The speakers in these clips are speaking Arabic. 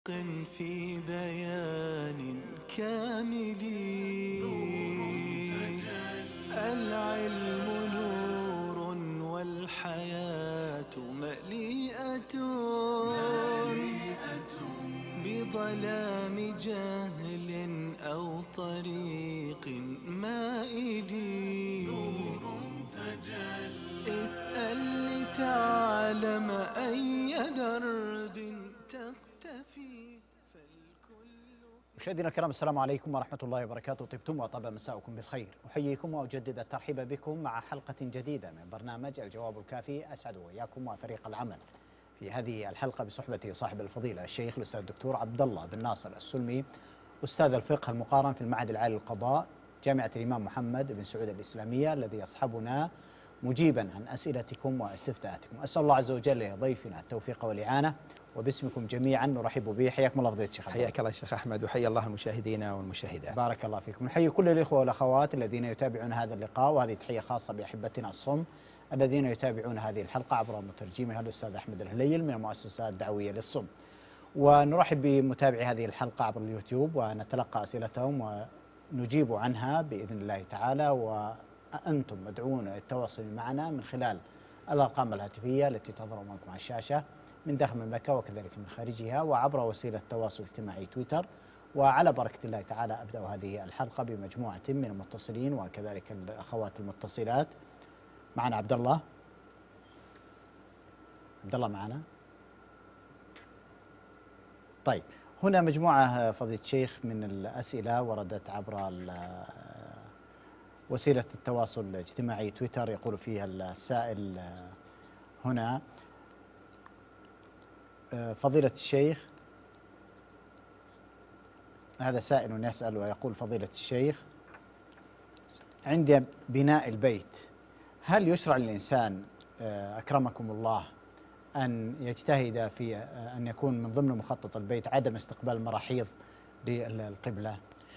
في بيان كامل. العلم نور والحياة مليئة بظلام جهل أو طريق مائل. اسأل لتعلم أي درب تقتفي. مشاهدينا الكرام، السلام عليكم ورحمة الله وبركاته. طبتم وطاب مساؤكم بالخير. أحييكم وأجدد الترحيب بكم مع حلقة جديدة من برنامج الجواب الكافي. أسعد وإياكم وفريق العمل في هذه الحلقة بصحبة صاحب الفضيلة الشيخ الأستاذ الدكتور عبد الله بن ناصر السلمي، أستاذ الفقه المقارن في المعهد العالي للقضاء جامعة الإمام محمد بن سعود الإسلامية، الذي يصحبنا مجيبا عن أسئلتكم واستفتاءاتكم. أسأل الله عز وجل لضيفنا التوفيق والإعانة، وباسمكم جميعا نرحب به. حياكم الله فضيلة الشيخ. حياك الله الشيخ أحمد، وحيا الله المشاهدين والمشاهدات. بارك الله فيكم. نحيي كل الإخوة والأخوات الذين يتابعون هذا اللقاء، وهذه تحية خاصة بأحبتنا الصم الذين يتابعون هذه الحلقة عبر مترجمها الأستاذ أحمد الهليل من المؤسسة الدعوية للصم. ونرحب بمتابعي هذه الحلقة عبر اليوتيوب، ونتلقى أسئلتهم ونجيب عنها بإذن الله تعالى. وأنتم مدعوون للتواصل معنا من خلال الأرقام الهاتفية التي تظهر أمامكم على الشاشة من داخل المملكة وكذلك من خارجها، وعبر وسيلة التواصل الاجتماعي تويتر. وعلى بركة الله تعالى أبدأ هذه الحلقة بمجموعة من المتصلين وكذلك الأخوات المتصلات. معنا عبد الله. عبد الله معنا. طيب، هنا مجموعة فضيلة الشيخ من الأسئلة وردت عبر وسيلة التواصل الاجتماعي تويتر. يقول فيها السائل هنا: فضيلة الشيخ، هذا سائل يسأل ويقول: فضيلة الشيخ، عند بناء البيت هل يشرع للإنسان أكرمكم الله أن يجتهد في أن يكون من ضمن مخطط البيت عدم استقبال المراحيض للقبلة؟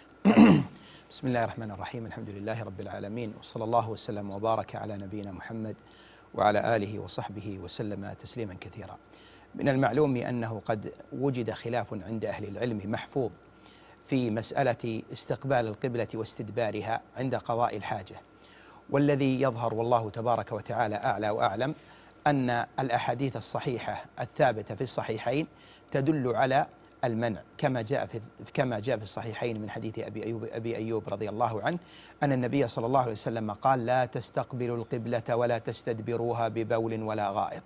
بسم الله الرحمن الرحيم، الحمد لله رب العالمين، وصلى الله وسلم وبارك على نبينا محمد وعلى آله وصحبه وسلم تسليما كثيرا. من المعلوم أنه قد وجد خلاف عند أهل العلم محفوظ في مسألة استقبال القبلة واستدبارها عند قضاء الحاجة، والذي يظهر والله تبارك وتعالى أعلى وأعلم أن الأحاديث الصحيحة الثابتة في الصحيحين تدل على المنع، كما جاء في الصحيحين من حديث أبي أيوب رضي الله عنه أن النبي صلى الله عليه وسلم قال: لا تستقبلوا القبلة ولا تستدبروها ببول ولا غائط.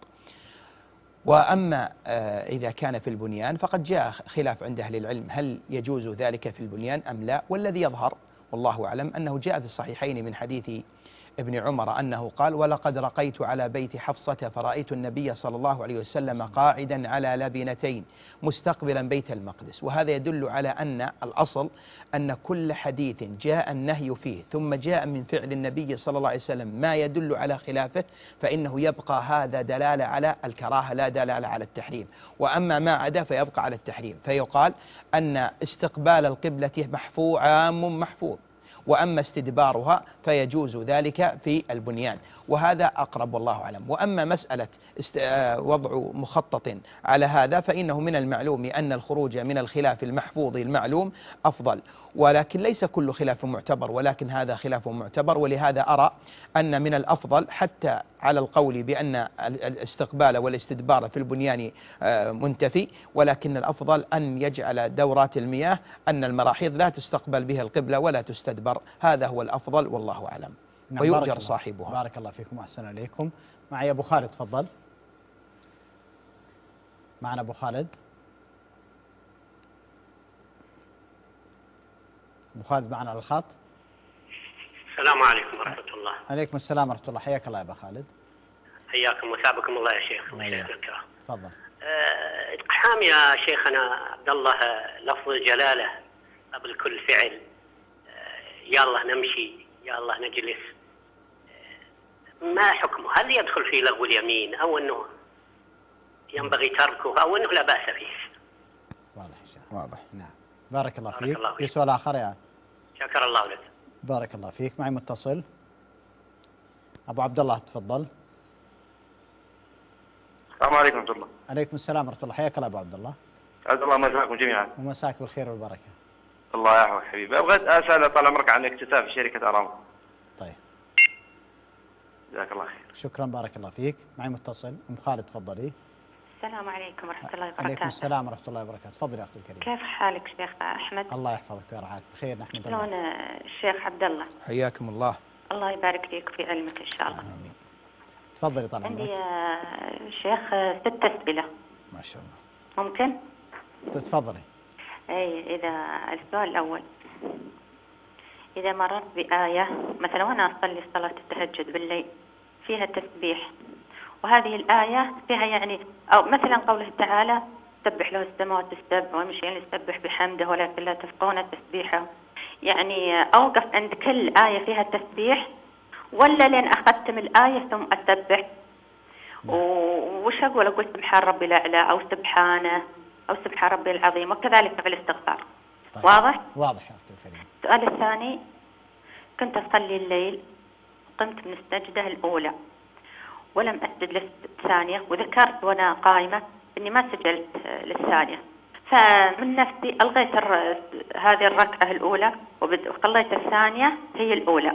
وأما إذا كان في البنيان فقد جاء خلاف عند أهل العلم هل يجوز ذلك في البنيان أم لا، والذي يظهر والله أعلم أنه جاء في الصحيحين من حديث ابن عمر أنه قال: ولقد رقيت على بيت حفصة فرأيت النبي صلى الله عليه وسلم قاعدا على لبنتين مستقبلا بيت المقدس. وهذا يدل على أن الأصل أن كل حديث جاء النهي فيه ثم جاء من فعل النبي صلى الله عليه وسلم ما يدل على خلافه فإنه يبقى هذا دلالة على الكراهة لا دلالة على التحريم، وأما ما عدا فيبقى على التحريم. فيقال أن استقبال القبلة عام محفوظ، وأما استدبارها فيجوز ذلك في البنيان، وهذا أقرب والله أعلم. وأما مسألة وضع مخطط على هذا فإنه من المعلوم أن الخروج من الخلاف المحفوظ المعلوم أفضل، ولكن ليس كل خلاف معتبر، ولكن هذا خلاف معتبر. ولهذا أرى أن من الأفضل حتى على القول بأن الاستقبال والاستدبار في البنيان منتفي، ولكن الأفضل أن يجعل دورات المياه أن المراحيض لا تستقبل بها القبلة ولا تستدبر، هذا هو الأفضل والله أعلم. ويؤجر صاحبها. بارك الله فيكم وأحسن إليكم. معي أبو خالد، تفضل. معنا أبو خالد. أبو خالد معنا على الخط. السلام عليكم ورحمة الله. عليكم السلام ورحمة الله. حياك الله يا أبو خالد. حياكم وثابكم الله يا شيخ ومشاهدينا الكرام. تفضل. اقحام يا شيخنا عبد الله لفظ الجلالة قبل كل فعل، يا الله نمشي، يا الله نجلس، ما حكمه؟ هل يدخل في لغو اليمين أو أنه ينبغي تركه أو أنه لا بأس فيه؟ واضح يا شيخ. واضح. نعم. بارك الله فيك. الله في سؤال آخر يا؟ شكر الله لك. بارك الله فيك. معي متصل أبو عبد الله، تفضل. السلام عليكم ورحمة الله. عليكم السلام ورحمة الله. حياك الله أبو عبد الله. أسأل الله مساكم جميعا. ومساك بالخير والبركة. الله يحفظك حبيبي. أبغى أسأل طال عمرك عن اكتتاب في شركة أرامكو. طيب. جزاك الله خير. شكرا بارك الله فيك. معي متصل أم خالد تفضلي. السلام عليكم ورحمة الله وبركاته. عليكم السلام ورحمة الله وبركاته. تفضلي أختي الكريمة. كيف حالك شيخ أحمد؟ الله يحفظك ويرعاك بخير نحمد الله. شلون الشيخ عبد الله؟ حياكم الله. الله يبارك فيك في علمك إن شاء الله. آمين. تفضلي طال عمرك. عندي شيخ 6 أسئلة. ما شاء الله. ممكن؟ تفضلي. أي إذا السؤال الأول، إذا مررت بآية مثلا وأنا أصلي صلاة التهجد بالليل فيها تسبيح، وهذه الآية فيها يعني أو مثلا قوله تعالى سبح له السماوات السبع ويمشي يسبح بحمده ولكن لا تفقهون تسبيحه، يعني أوقف عند كل آية فيها تسبيح ولا لين أختم الآية ثم أسبح؟ وش أقول سبحان ربي الأعلى أو سبحانه أو سبحان ربي العظيم، وكذلك في الاستغفار. طيب. واضح؟ واضح يا أختي الكريمة. السؤال الثاني، كنت أصلي الليل قمت من السجدة الأولى ولم أسجد للثانية، وذكرت وأنا قائمة إني ما سجلت للثانية، فمن نفسي ألغيت هذه الركعة الأولى وخليت الثانية هي الأولى،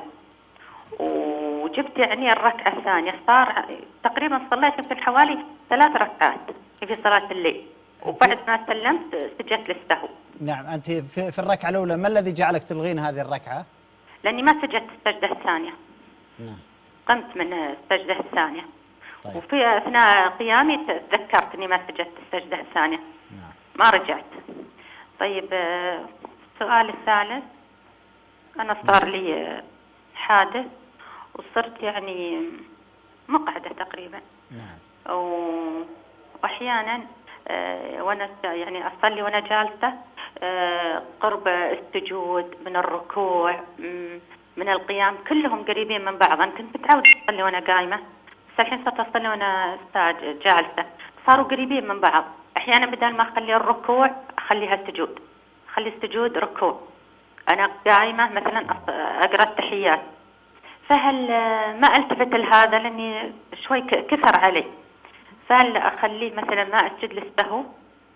وجبت يعني الركعة الثانية، صار تقريبا صليت يمكن حوالي 3 ركعات في صلاة الليل، وبعد ما سلمت سجدت للسهو. نعم. أنت في الركعة الأولى ما الذي جعلك تلغين هذه الركعة؟ لأني ما سجدت السجدة الثانية. نعم. قمت من السجدة الثانية. طيب. وفي أثناء قيامي تذكرت إني ما سجدت السجدة الثانية. نعم. ما رجعت. طيب السؤال الثالث، أنا صار لي حادث وصرت يعني مقعدة تقريبا. نعم. وأحيانا وأنا يعني أصلي وأنا جالسة قرب السجود من الركوع من القيام كلهم قريبين من بعض. أنا كنت متعودة أصلي وأنا قايمة، بس الحين صرت أصلي وأنا جالسة، صاروا قريبين من بعض. أحيانا بدل ما أخلي الركوع أخليها السجود، أخلي السجود ركوع، أنا قايمة مثلا أقرأ التحيات، فهل ما ألتفت لهذا لأني شوي كثر علي، فهل أخليه مثلا ما أسجد للسهو؟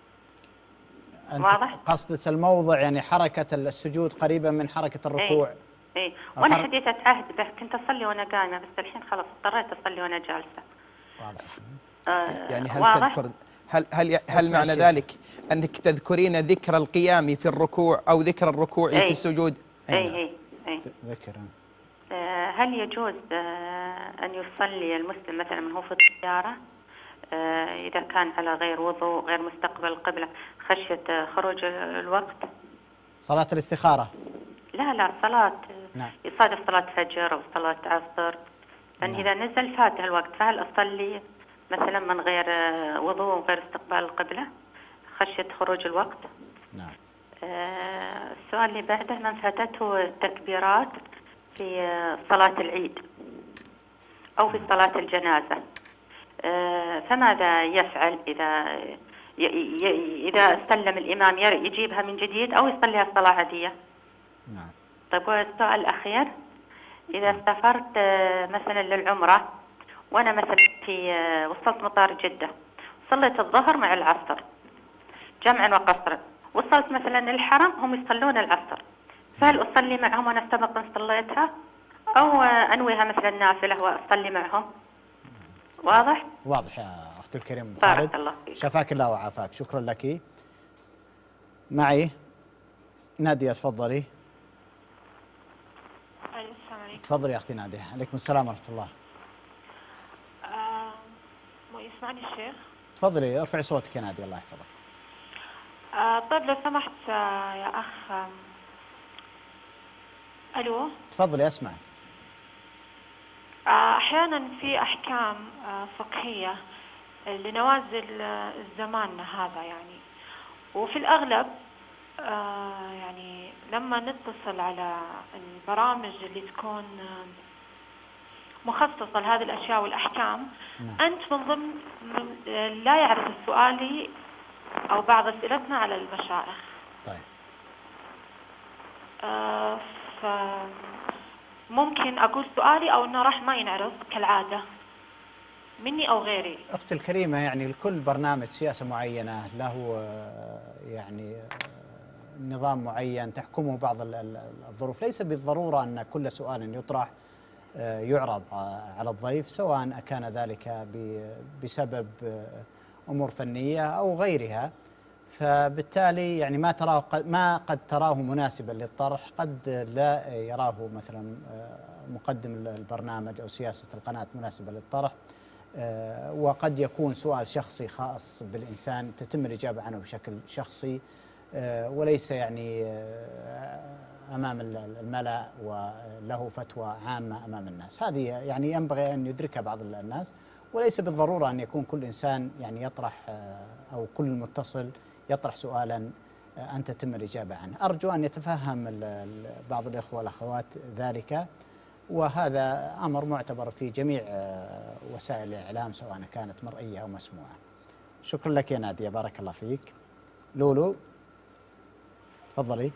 واضح؟ قصدة الموضع يعني حركة السجود قريبة من حركة الركوع. اي وانا حديثة عهد به، كنت اصلي وانا قايمة، بس الحين خلاص اضطريت اصلي وانا جالسة. واضح. يعني هل تذكر هل معنى ذلك انك تذكرين ذكر القيام في الركوع او ذكر الركوع في السجود؟ اي ذكر. هل يجوز ان يصلي المسلم مثلا من هو في السيارة إذا كان على غير وضوء غير مستقبل القبلة خشية خروج الوقت؟ صلاة الاستخارة؟ لا صلاة. نعم. يصادف صلاة فجر أو صلاة عصر، لأن إذا نزل فاتح الوقت، فهل أصلي مثلا من غير وضوء وغير استقبال القبلة خشية خروج الوقت؟ نعم. السؤال اللي بعده، من فاتته التكبيرات في صلاة العيد أو في صلاة الجنازة فماذا يفعل إذا سلم الإمام، يجيبها من جديد أو يصليها صلاة عادية؟ نعم. طيب والسؤال الأخير، إذا سافرت مثلا للعمرة وأنا مثلا وصلت مطار جدة، صليت الظهر مع العصر جمعا وقصرا، وصلت مثلا الحرم هم يصلون العصر، فهل أصلي معهم وأنا سبقا صليتها أو أنويها مثلا نافلة وأصلي معهم؟ واضح؟ واضح يا أختي الكريم. بارك الله فيك. شفاك الله وعافاك. شكرا لك. معي نادية تفضلي. السلام عليكم. تفضلي يا أختي نادية. عليكم السلام ورحمة الله. يسمعني الشيخ؟ تفضلي ارفعي صوتك يا نادية الله يحفظك. طيب لو سمحت يا أخ. ألو. تفضلي أسمعك. أحيانا في أحكام فقهية لنوازل زماننا هذا يعني، وفي الأغلب يعني لما نتصل على البرامج اللي تكون مخصصة لهذه الأشياء والأحكام، أنت من ضمن لا يعرف سؤالي أو بعض أسئلتنا على المشايخ. طيب. ممكن أقول سؤالي أو إنه راح ما ينعرض كالعادة؟ مني أو غيري. أختي الكريمة، يعني لكل برنامج سياسة معينة له يعني نظام معين تحكمه بعض الظروف. ليس بالضرورة أن كل سؤال يطرح يعرض على الضيف، سواء كان ذلك بسبب أمور فنية أو غيرها. فبالتالي يعني ما قد تراه مناسبا للطرح قد لا يراه مثلا مقدم البرنامج أو سياسة القناة مناسبة للطرح، وقد يكون سؤال شخصي خاص بالإنسان تتم الإجابة عنه بشكل شخصي وليس يعني أمام الملأ وله فتوى عامة أمام الناس. هذه يعني ينبغي أن يدركها بعض الناس، وليس بالضرورة أن يكون كل إنسان يعني يطرح أو كل متصل يطرح سؤالا أن تتم الإجابة عنه. أرجو أن يتفهم بعض الإخوة والأخوات ذلك، وهذا أمر معتبر في جميع وسائل الإعلام سواء كانت مرئية أو مسموعة. شكرا لك يا نادية، بارك الله فيك. لولو تفضلي.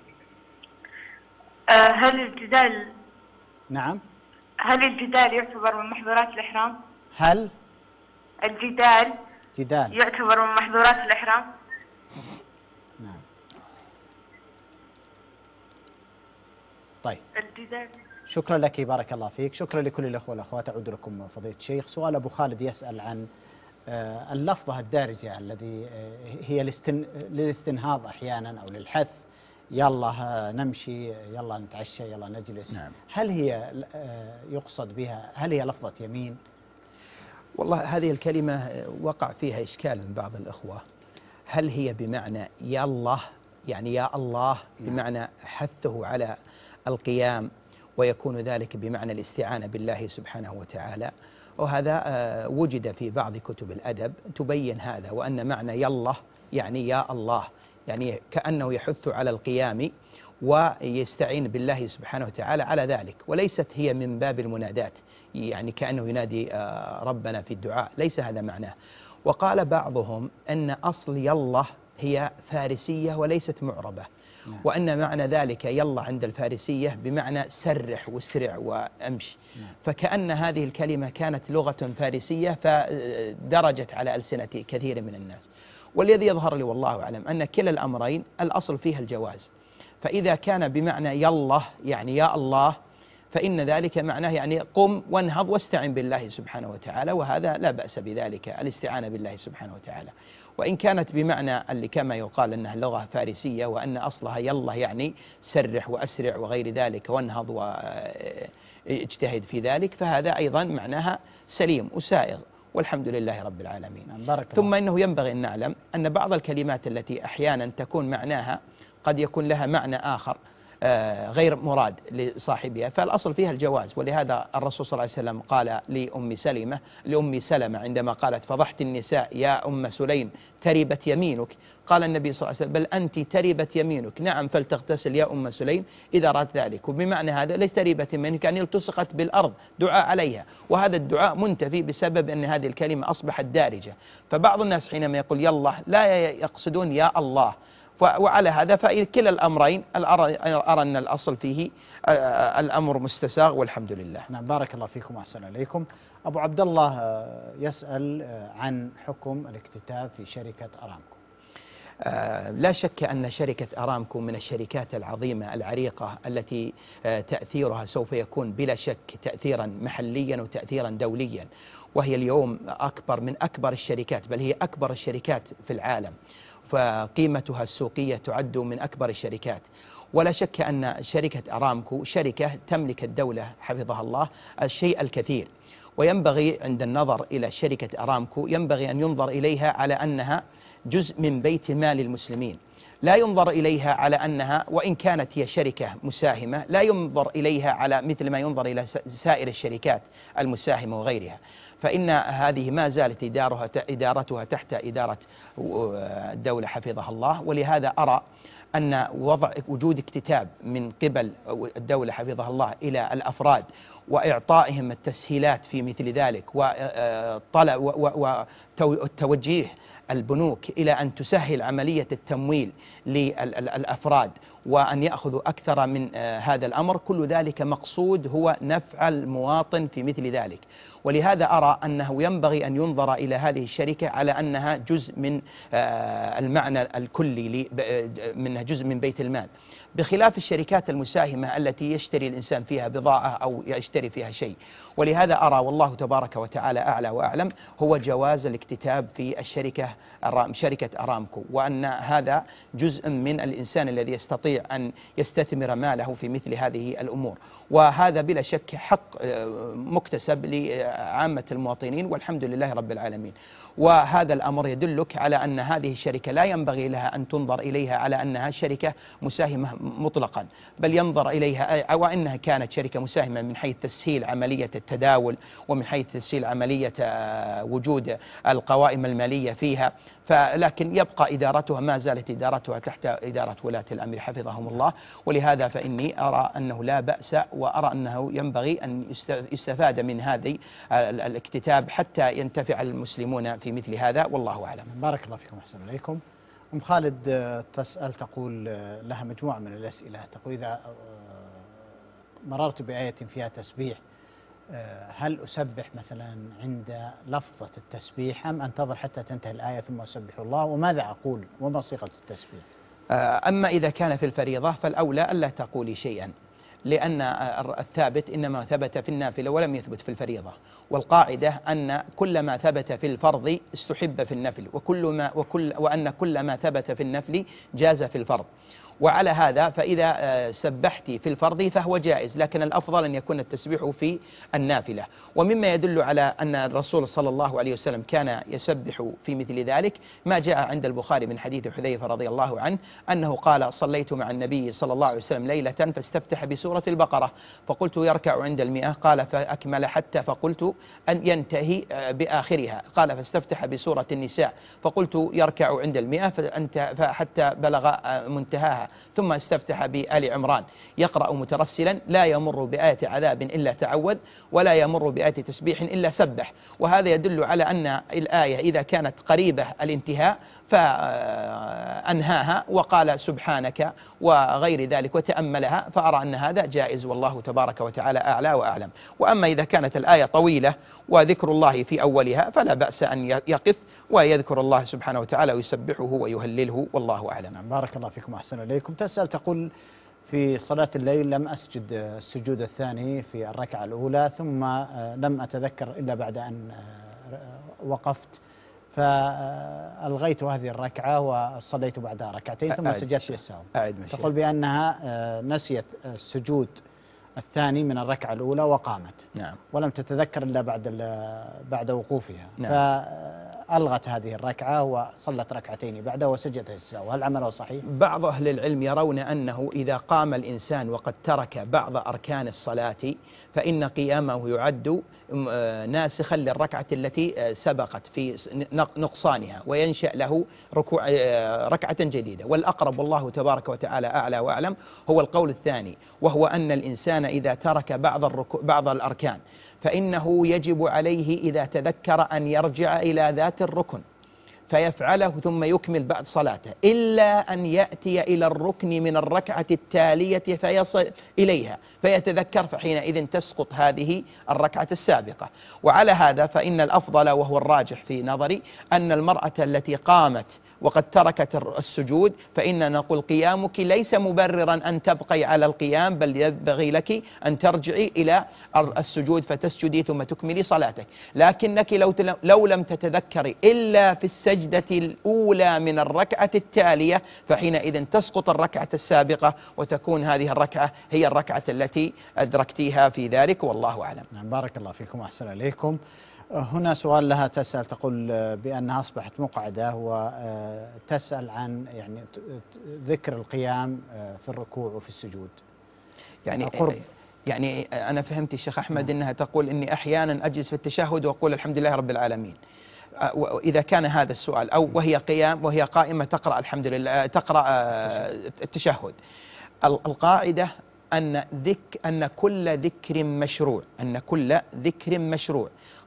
هل الجدال نعم، هل الجدال يعتبر من محظورات الإحرام؟ هل الجدال يعتبر من محظورات الإحرام؟ نعم. طيب، الجدال. شكرا لك، بارك الله فيك. شكرا لكل الأخوة والأخوات. أعود لكم فضيلة الشيخ. سؤال أبو خالد يسأل عن اللفظة الدارجة الذي هي للاستنهاض أحيانا أو للحث، يلا نمشي، يلا نتعشى، يلا نجلس. نعم. هل هي يقصد بها، هل هي لفظة يمين؟ والله هذه الكلمة وقع فيها إشكال من بعض الأخوة. هل هي بمعنى يلا يعني يا الله بمعنى حثه على القيام ويكون ذلك بمعنى الاستعانة بالله سبحانه وتعالى؟ وهذا وجد في بعض كتب الأدب تبين هذا، وأن معنى يلا يعني يا الله، يعني كأنه يحث على القيام ويستعين بالله سبحانه وتعالى على ذلك، وليست هي من باب المنادات، يعني كأنه ينادي ربنا في الدعاء، ليس هذا معناه. وقال بعضهم أن أصل يلا هي فارسية وليست معربة، وأن معنى ذلك يلا عند الفارسية بمعنى سرح واسرع وأمشي، فكأن هذه الكلمة كانت لغة فارسية فدرجت على ألسنة كثير من الناس. والذي يظهر لي والله أعلم أن كلا الأمرين الأصل فيها الجواز. فإذا كان بمعنى يلا يعني يا الله، فإن ذلك معناه يعني قم وانهض واستعن بالله سبحانه وتعالى، وهذا لا بأس بذلك، الاستعانة بالله سبحانه وتعالى. وإن كانت بمعنى اللي كما يقال أنها لغة فارسية وأن أصلها يلا يعني سرح وأسرع وغير ذلك وانهض واجتهد في ذلك، فهذا أيضا معناها سليم وسائغ، والحمد لله رب العالمين. ثم إنه ينبغي أن نعلم أن بعض الكلمات التي أحيانا تكون معناها قد يكون لها معنى آخر غير مراد لصاحبها، فالأصل فيها الجواز. ولهذا الرسول صلى الله عليه وسلم قال لأم سلمة عندما قالت فضحت النساء يا أم سليم تربت يمينك، قال النبي صلى الله عليه وسلم بل أنت تربت يمينك، نعم فلتغتسل يا أم سليم إذا رأت ذلك. وبمعنى هذا ليس تربت يمينك يعني التصقت بالأرض، دعاء عليها، وهذا الدعاء منتفي بسبب أن هذه الكلمة أصبحت دارجة. فبعض الناس حينما يقول يلا لا يقصدون يا الله، وعلى هذا فكلا الأمرين أرى أن الأصل فيه الأمر مستساغ والحمد لله. نعم، بارك الله فيكم وأحسن إليكم. أبو عبد الله يسأل عن حكم الاكتتاب في شركة أرامكو. لا شك أن شركة أرامكو من الشركات العظيمة العريقة التي تأثيرها سوف يكون بلا شك تأثيرا محليا وتأثيرا دوليا، وهي اليوم من أكبر الشركات، بل هي أكبر الشركات في العالم، فقيمتها السوقية تعد من أكبر الشركات. ولا شك أن شركة أرامكو شركة تملك الدولة حفظها الله الشيء الكثير، وينبغي عند النظر إلى شركة أرامكو ينبغي أن ينظر إليها على أنها جزء من بيت مال المسلمين، لا ينظر إليها على أنها وإن كانت هي شركة مساهمة لا ينظر إليها على مثل ما ينظر إلى سائر الشركات المساهمة وغيرها، فإن هذه ما زالت إدارتها تحت إدارة الدولة حفظها الله. ولهذا أرى أن وجود اكتتاب من قبل الدولة حفظها الله إلى الأفراد وإعطائهم التسهيلات في مثل ذلك والتوجيه البنوك إلى أن تسهل عملية التمويل للأفراد وأن يأخذوا أكثر من هذا الأمر، كل ذلك مقصود هو نفع المواطن في مثل ذلك. ولهذا أرى أنه ينبغي أن ينظر إلى هذه الشركة على أنها جزء من المعنى الكلي، منها جزء من بيت المال، بخلاف الشركات المساهمة التي يشتري الإنسان فيها بضاعة أو يشتري فيها شيء. ولهذا أرى والله تبارك وتعالى أعلى وأعلم هو جواز الاكتتاب في شركة أرامكو، وأن هذا جزء من الإنسان الذي يستطيع أن يستثمر ماله في مثل هذه الأمور، وهذا بلا شك حق مكتسب لعامة المواطنين والحمد لله رب العالمين. وهذا الأمر يدلك على أن هذه الشركة لا ينبغي لها أن تنظر إليها على أنها شركة مساهمة مطلقا، بل ينظر إليها وإنها كانت شركة مساهمة من حيث تسهيل عملية التداول ومن حيث تسهيل عملية وجود القوائم المالية فيها، لكن يبقى إدارتها ما زالت إدارتها تحت إدارة ولاة الأمر حفظهم الله. ولهذا فإني أرى أنه لا بأس، وأرى أنه ينبغي أن يستفاد من هذه الاكتتاب حتى ينتفع المسلمون في مثل هذا، والله أعلم. بارك الله فيكم، أحسن إليكم. أم خالد تسأل، تقول لها مجموعة من الأسئلة، تقول إذا مررت بآية فيها تسبيح هل أسبح مثلا عند لفظة التسبيح أم أنتظر حتى تنتهي الآية ثم أسبح الله، وماذا أقول وما صيغة التسبيح؟ أما إذا كان في الفريضة فالأولى ألا تقولي شيئا، لأن الثابت إنما ثبت في النافلة ولم يثبت في الفريضة، والقاعدة أن كل ما ثبت في الفرض استحب في النفل، وأن كل ما ثبت في النفل جاز في الفرض. وعلى هذا فإذا سبحت في الفرض فهو جائز، لكن الأفضل أن يكون التسبيح في النافلة. ومما يدل على أن الرسول صلى الله عليه وسلم كان يسبح في مثل ذلك ما جاء عند البخاري من حديث حذيفة رضي الله عنه أنه قال: صليت مع النبي صلى الله عليه وسلم ليلة فاستفتح بسورة البقرة فقلت يركع عند 100، قال فأكمل حتى فقلت أن ينتهي بآخرها، قال فاستفتح بسورة النساء فقلت يركع عند 100 فحتى بلغ منتهاها، ثم استفتح بآل عمران يقرأ مترسلا لا يمر بآية عذاب إلا تعوذ ولا يمر بآية تسبيح إلا سبح. وهذا يدل على أن الآية إذا كانت قريبة الانتهاء فأنهاها وقال سبحانك وغير ذلك وتأملها، فأرى أن هذا جائز، والله تبارك وتعالى أعلى وأعلم. وأما إذا كانت الآية طويلة وذكر الله في أولها فلا بأس أن يقف ويذكر الله سبحانه وتعالى ويسبحه ويهلله، والله أعلم. بارك الله فيكم، أحسن إليكم. تسأل تقول: في صلاة الليل لم أسجد السجود الثاني في الركعة الأولى، ثم لم أتذكر إلا بعد أن وقفت، فألغيت هذه الركعة وصليت بعدها ركعتين ثم سجدت السهو. تقول بأنها نسيت السجود الثاني من الركعة الأولى وقامت، نعم، ولم تتذكر إلا بعد وقوفها، نعم، فألغت هذه الركعة وصلت ركعتين بعدها وسجدت السهو. هل عمله صحيح؟ بعض أهل العلم يرون أنه إذا قام الإنسان وقد ترك بعض أركان الصلاة فإن قيامه يعد ناسخا للركعة التي سبقت في نقصانها وينشأ له ركعة جديدة. والأقرب والله تبارك وتعالى أعلى وأعلم هو القول الثاني، وهو أن الإنسان إذا ترك بعض الأركان فإنه يجب عليه إذا تذكر أن يرجع إلى ذات الركن فيفعله ثم يكمل بعد صلاته، إلا أن يأتي إلى الركن من الركعة التالية فيصل إليها فيتذكر، فحينئذ تسقط هذه الركعة السابقة. وعلى هذا فإن الأفضل وهو الراجح في نظري أن المرأة التي قامت وقد تركت السجود فإن نقول قيامك ليس مبررا أن تبقي على القيام، بل ينبغي لك أن ترجعي إلى السجود فتسجدي ثم تكملي صلاتك. لكنك لو لم تتذكري إلا في السجدة الأولى من الركعة التالية فحينئذ تسقط الركعة السابقة وتكون هذه الركعة هي الركعة التي أدركتيها في ذلك، والله أعلم. بارك الله فيكم، أحسن إليكم. هنا سؤال لها، تسأل تقول بأنها أصبحت مقعدة وتسأل عن ذكر القيام في الركوع وفي السجود، يعني أنا فهمت الشيخ أحمد أنها تقول إني أحيانا أجلس في التشهد وأقول الحمد لله رب العالمين. وإذا كان هذا السؤال أو وهي قائمة تقرأ الحمد لله تقرأ التشهد، القاعدة أن كل ذكر مشروع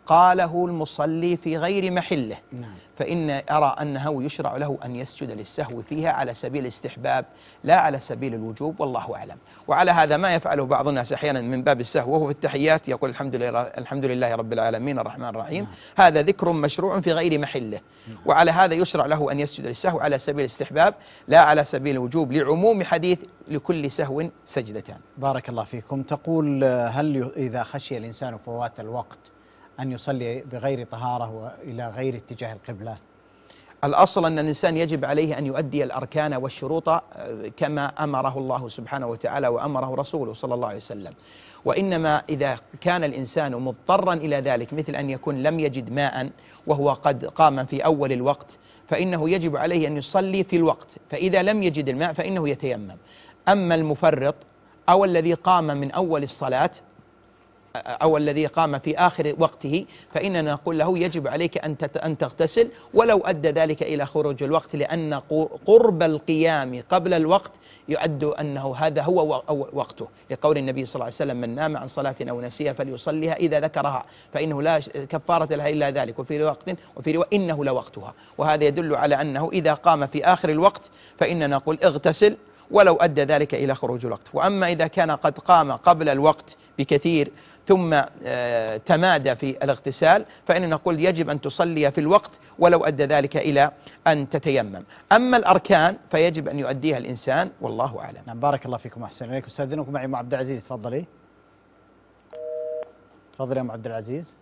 قاله المصلي في غير محله نعم. فإن أرى أنه يشرع له أن يسجد للسهو فيها على سبيل الاستحباب لا على سبيل الوجوب، والله أعلم. وعلى هذا ما يفعله بعض الناس أحيانا من باب السهو وهو في التحيات يقول الحمد لله رب العالمين الرحمن الرحيم، هذا ذكر مشروع في غير محله، وعلى هذا يشرع له أن يسجد للسهو على سبيل الاستحباب لا على سبيل الوجوب، لعموم حديث لكل سهو سجدتان. بارك الله فيكم. تقول هل إذا خشي الإنسان فوات الوقت أن يصلي بغير طهارة وإلى غير اتجاه القبلة؟ الأصل أن الإنسان يجب عليه أن يؤدي الأركان والشروط كما أمره الله سبحانه وتعالى وأمره رسوله صلى الله عليه وسلم، وإنما إذا كان الإنسان مضطرا إلى ذلك مثل أن يكون لم يجد ماء وهو قد قام في أول الوقت فإنه يجب عليه أن يصلي في الوقت، فإذا لم يجد الماء فإنه يتيمم. أما المفرط أو الذي قام من أول الصلاة أو الذي قام في آخر وقته فإننا نقول له يجب عليك أن تغتسل ولو أدى ذلك إلى خروج الوقت، لأن قرب القيام قبل الوقت يعد أنه هذا هو وقته، لقول النبي صلى الله عليه وسلم: من نام عن صلاة أو نسيها فليصليها إذا ذكرها فإنه لا كفارة لها إلا ذلك، وفي رواية إنه لوقتها. وهذا يدل على أنه إذا قام في آخر الوقت فإننا نقول اغتسل ولو أدى ذلك إلى خروج الوقت. وأما إذا كان قد قام قبل الوقت بكثير ثم تمادى في الاغتسال فإننا نقول يجب أن تصلي في الوقت ولو أدى ذلك إلى أن تتيمم. أما الأركان فيجب أن يؤديها الإنسان، والله أعلم. نعم، بارك الله فيكم وأحسن إليكم. أستاذنكم معي أم عبد العزيز، تفضلي. تفضلي يا أم عبد العزيز.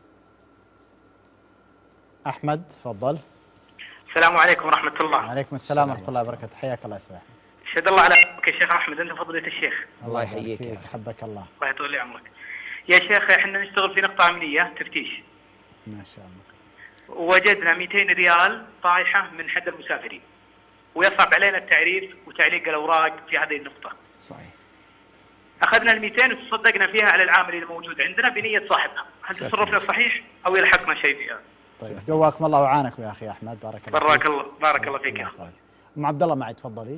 أحمد تفضل. السلام عليكم ورحمة الله. وعليكم السلام ورحمة الله وبركاته، حياك الله يا أستاذ. شهد الله على يا شيخ أحمد، أنت فضيلة الشيخ. الله يحييك، حبك الله. الله يطول لي عمرك. يا شيخ احنا نشتغل في نقطة أمنية تفتيش. ما شاء الله. ووجدنا 200 ريال طايحة من حد المسافرين، ويصعب علينا التعريف وتعليق الأوراق في هذه النقطة. صحيح. أخذنا ال 200 وتصدقنا فيها على العامل الموجود عندنا بنية صاحبها، هل تصرفنا صحيح أو يلحقنا شيء فيها؟ طيب، جواكم الله وعانكم يا أخي أحمد، بارك الله. بارك الله فيك يا أخي. أم عبد الله معي، تفضلي.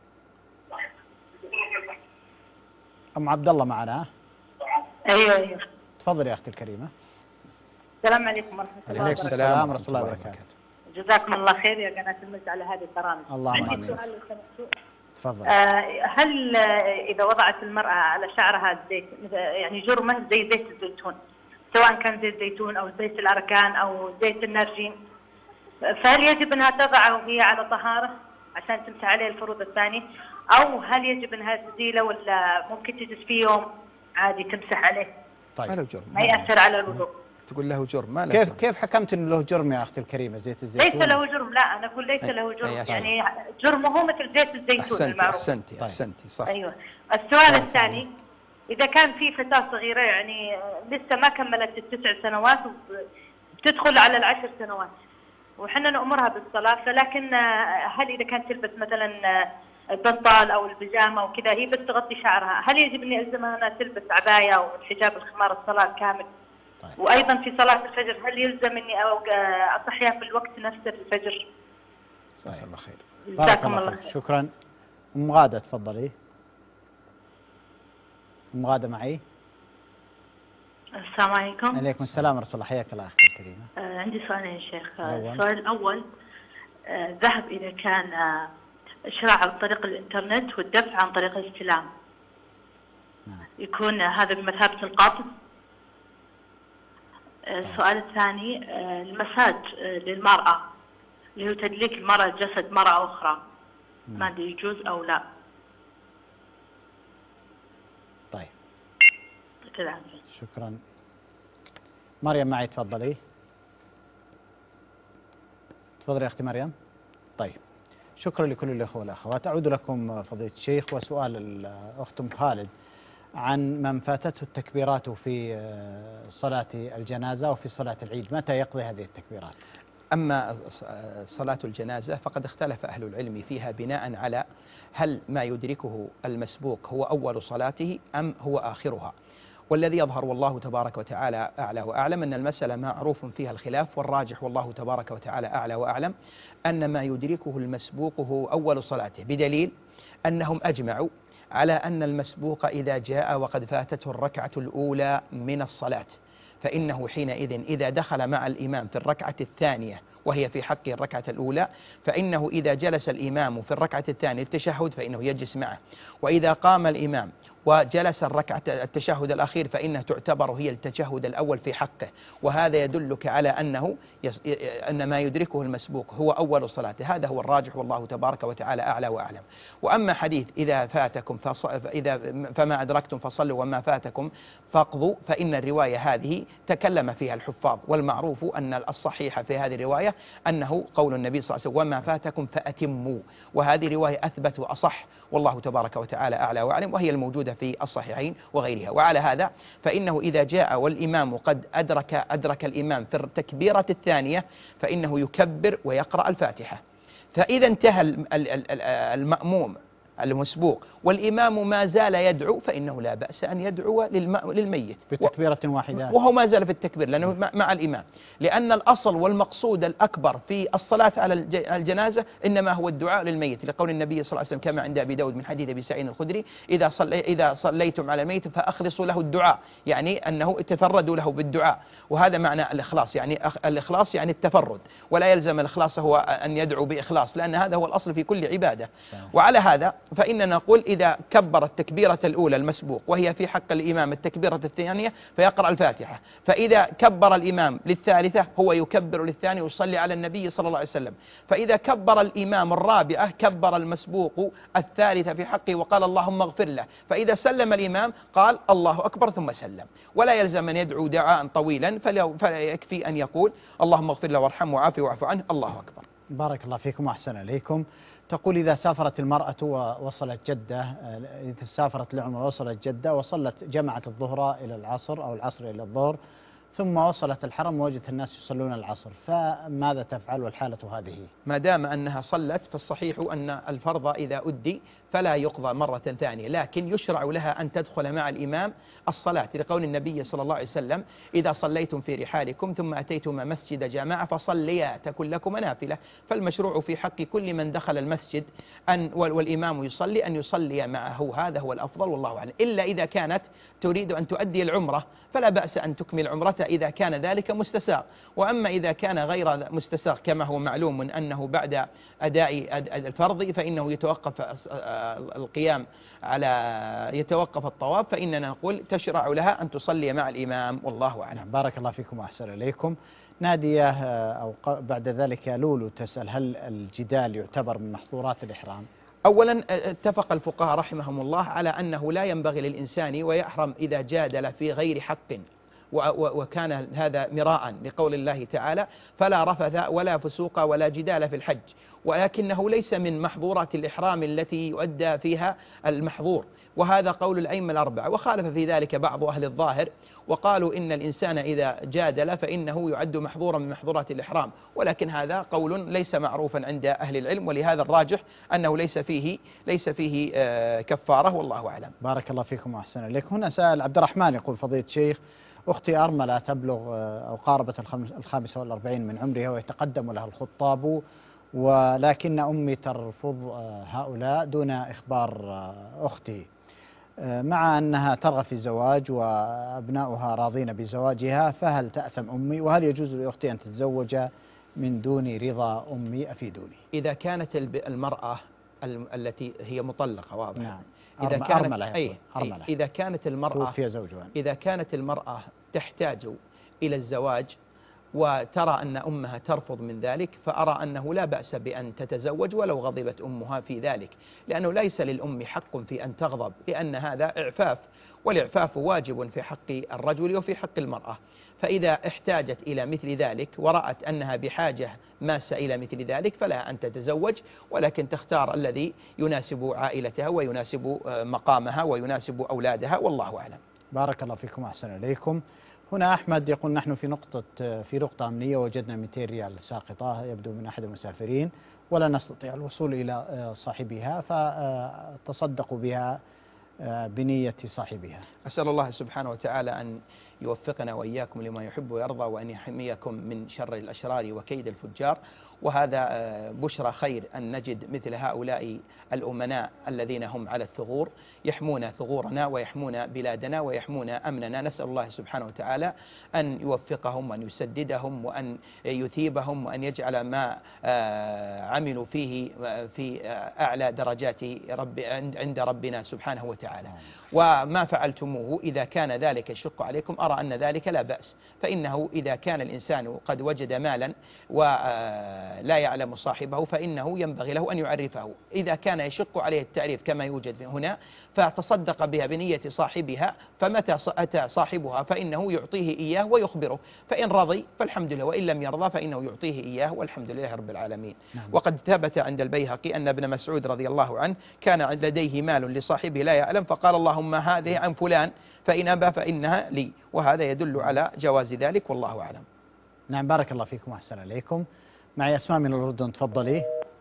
أم عبد الله معنا. ايوه تفضلي يا اختي الكريمه. السلام عليكم ورحمه الله وبركاته. وعليكم السلام ورحمه الله وبركاته. جزاكم الله خير يا قناه المجد على هذه البرامج. اللهم عندي امين. سؤال لو سمحتوا. تفضل. هل اذا وضعت المراه على شعرها زيت، يعني جرمه زي زيت الزيتون، سواء كان زيت زيتون او زيت الاركان او زيت النرجين، فهل يجب انها تضعه وهي على طهاره عشان تمسح عليه الفروض الثانيه، او هل يجب انها تزيله ولا ممكن تجلس فيه يوم عادي تمسح عليه؟ طيب. ما له جرم، ما يأثر على الوضوء. تقول له جرم، ما له كيف حكمت انه له جرم يا اختي الكريمه زيت الزيتون؟ ليس له جرم، لا انا اقول ليس له جرم، يعني جرمه مثل زيت الزيتون المعروف. احسنتي صح. ايوه. السؤال الثاني، اذا كان في فتاه صغيره يعني لسه ما كملت ال9 سنوات وبتدخل على ال10 سنوات وحنا نأمرها بالصلاه، فلكن هل اذا كانت تلبس مثلا البنطال او البيجامه وكذا هي بس تغطي شعرها، هل يجب اني الزمها انها تلبس عبايه والحجاب الخمار الصلاه الكامل؟ طيب. وايضا في صلاه الفجر هل يلزم اني اصحيها في الوقت نفسه في الفجر؟ جزاك الله خير. بارك الله فيك. شكرا. ام غاده تفضلي. ام غاده معي. السلام عليكم. عليكم السلام ورحمه الله، حياك الله اختي الكريمه. عندي سؤالين يا شيخ. السؤال الاول، ذهب اذا كان شراء عن طريق الانترنت والدفع عن طريق الاستلام، يكون هذا بمثابة القبض. السؤال الثاني، المساج للمرأة اللي هو تدليك المرأة جسد مرأة أخرى، ما أدري يجوز أو لا. طيب كذا. شكرا. مريم معي، تفضلي. تفضلي يا أختي مريم. طيب، شكرا لكل الأخوة والأخوات. أعود لكم فضيلة الشيخ، وسؤال الأخت أم خالد عن من فاتته التكبيرات في صلاة الجنازة وفي صلاة العيد، متى يقضي هذه التكبيرات؟ أما صلاة الجنازة فقد اختلف أهل العلم فيها بناء على هل ما يدركه المسبوق هو أول صلاته أم هو آخرها، والذي يظهر والله تبارك وتعالى أعلى وأعلم أن المسألة معروف فيها الخلاف، والراجح والله تبارك وتعالى أعلى وأعلم أن ما يدركه المسبوق هو أول صلاته، بدليل أنهم أجمعوا على أن المسبوق إذا جاء وقد فاتته الركعة الأولى من الصلاة فإنه حينئذ إذا دخل مع الإمام في الركعة الثانية وهي في حقه الركعة الأولى، فإنه إذا جلس الإمام في الركعة الثانية التشهد فإنه يجلس معه، وإذا قام الإمام وجلس التشهد الأخير فإنه تعتبر هي التشهد الأول في حقه. وهذا يدلك على أن ما يدركه المسبوق هو أول صلاته. هذا هو الراجح، والله تبارك وتعالى أعلى وأعلم. وأما حديث إذا فاتكم فما أدركتم فصلوا وما فاتكم فاقضوا، فإن الرواية هذه تكلم فيها الحفاظ، والمعروف أن الصحيح في هذه الرواية أنه قول النبي صلى الله عليه وسلم وما فاتكم فأتموا، وهذه رواية أثبت وأصح، والله تبارك وتعالى أعلى وأعلم، وهي الموجودة في الصحيحين وغيرها. وعلى هذا فإنه إذا جاء والإمام قد أدرك الإمام في التكبيرة الثانية فإنه يكبر ويقرأ الفاتحة. فإذا انتهى المأموم المسبوق والإمام ما زال يدعو فإنه لا بأس أن يدعو للميت بتكبيرة واحدة، وهو ما زال في التكبير لأنه مع الإمام، لأن الأصل والمقصود الأكبر في الصلاة على الجنازة إنما هو الدعاء للميت، لقول النبي صلى الله عليه وسلم كما عند أبي داود من حديث أبي سعيد الخدري إذا صليتم على الميت فأخلصوا له الدعاء، يعني أنه تفردوا له بالدعاء. وهذا معنى الإخلاص، يعني الإخلاص يعني التفرد، ولا يلزم الإخلاص هو أن يدعو بإخلاص، لأن هذا هو الأصل في كل عبادة. وعلى هذا فإننا نقول إذا كبر التكبيرة الأولى المسبوق وهي في حق الإمام التكبيرة الثانية فيقرأ الفاتحة، فإذا كبر الإمام للثالثة هو يكبر للثاني ويصلي على النبي صلى الله عليه وسلم، فإذا كبر الإمام الرابعة كبر المسبوق الثالثة في حقه وقال اللهم اغفر له، فإذا سلم الإمام قال الله أكبر ثم سلم، ولا يلزم أن يدعو دعاء طويلا، فلا يكفي أن يقول اللهم اغفر له وارحمه وعافه واعف عنه الله أكبر. بارك الله فيكم وأحسن إليكم. تقول إذا سافرت المرأة ووصلت جدة، إذا سافرت لعمرة ووصلت جدة وصلت جمعت الظهر إلى العصر أو العصر إلى الظهر، ثم وصلت الحرم ووجدت الناس يصلون العصر، فماذا تفعل والحالة هذه؟ ما دام أنها صلت فالصحيح أن الفرض إذا أدي فلا يقضى مرة ثانية، لكن يشرع لها أن تدخل مع الإمام الصلاة، لقول النبي صلى الله عليه وسلم إذا صليتم في رحالكم ثم أتيتم مسجد جماعة فصليا تكن لكم نافلة. فالمشروع في حق كل من دخل المسجد والإمام يصلي أن يصلي معه، هذا هو الأفضل والله أعلم، إلا إذا كانت تريد أن تؤدي العمرة فلا بأس أن تكمل عمرتها إذا كان ذلك مستساغ. وأما إذا كان غير مستساغ كما هو معلوم من أنه بعد أداء الفرض فإنه يتوقف القيام يتوقف الطواف، فإننا نقول تشرع لها أن تصلي مع الإمام والله أعلم. بارك الله فيكم وأحسن إليكم. نادية أو بعد ذلك لولو تسأل هل الجدال يعتبر من محظورات الإحرام؟ أولا اتفق الفقهاء رحمهم الله على أنه لا ينبغي للإنسان ويحرم إذا جادل في غير حق، وكان هذا مراء لقول الله تعالى فلا رفث ولا فسوق ولا جدال في الحج، ولكنه ليس من محظورات الإحرام التي يؤدى فيها المحظور، وهذا قول الأئمة الأربعة. وخالف في ذلك بعض أهل الظاهر وقالوا إن الإنسان إذا جادل فإنه يعد محظورا من محظورات الإحرام، ولكن هذا قول ليس معروفا عند أهل العلم، ولهذا الراجح أنه ليس فيه كفارة والله أعلم. بارك الله فيكم وأحسن إليكم. هنا سائل عبد الرحمن يقول فضيلة الشيخ أختي أرملة تبلغ أو قاربت 45 من عمرها ويتقدم لها الخطاب، ولكن أمي ترفض هؤلاء دون إخبار أختي، مع أنها ترغب في الزواج وأبناؤها راضين بزواجها، فهل تأثم أمي؟ وهل يجوز لأختي أن تتزوج من دون رضا أمي؟ أفيدوني. إذا كانت المرأة التي هي مطلقة واضح، نعم. إذا كانت المرأة توفي زوجها، إذا كانت المرأة تحتاج إلى الزواج وترى أن أمها ترفض من ذلك، فأرى أنه لا بأس بأن تتزوج ولو غضبت أمها في ذلك، لأنه ليس للأم حق في أن تغضب، لأن هذا إعفاف، والإعفاف واجب في حق الرجل وفي حق المرأة. فإذا احتاجت إلى مثل ذلك ورأت أنها بحاجة ماسة إلى مثل ذلك فلا أن تتزوج، ولكن تختار الذي يناسب عائلتها ويناسب مقامها ويناسب أولادها والله أعلم. بارك الله فيكم وأحسن إليكم. هنا أحمد يقول نحن في نقطة أمنية وجدنا 200 ريال ساقطة يبدو من أحد المسافرين ولا نستطيع الوصول إلى صاحبها، فتصدقوا بها بنية صاحبها. أسأل الله سبحانه وتعالى أن يوفقنا وإياكم لما يحب ويرضى، وأن يحميكم من شر الأشرار وكيد الفجار، وهذا بشرى خير أن نجد مثل هؤلاء الأمناء الذين هم على الثغور يحمون ثغورنا ويحمون بلادنا ويحمون أمننا. نسأل الله سبحانه وتعالى أن يوفقهم وأن يسددهم وأن يثيبهم وأن يجعل ما عملوا فيه في أعلى درجات عند ربنا سبحانه وتعالى. وما فعلتموه إذا كان ذلك يشق عليكم أرى أن ذلك لا بأس، فإنه إذا كان الإنسان قد وجد مالا ولا يعلم صاحبه فإنه ينبغي له أن يعرفه. إذا كان يشق عليه التعريف كما يوجد هنا فتصدق بها بنية صاحبها، فمتى أتى صاحبها فإنه يعطيه إياه ويخبره، فإن رضي فالحمد لله وإن لم يرضى فإنه يعطيه إياه والحمد لله رب العالمين. وقد ثبت عند البيهقي أن ابن مسعود رضي الله عنه كان لديه مال لصاحبه لا يعلم فقال اللهم هذه عن فلان فإن أبى فإنها لي، وهذا يدل على جواز ذلك والله أعلم. نعم بارك الله فيكم وأحسن إليكم. معي أسماء من الأردن، تفضلي.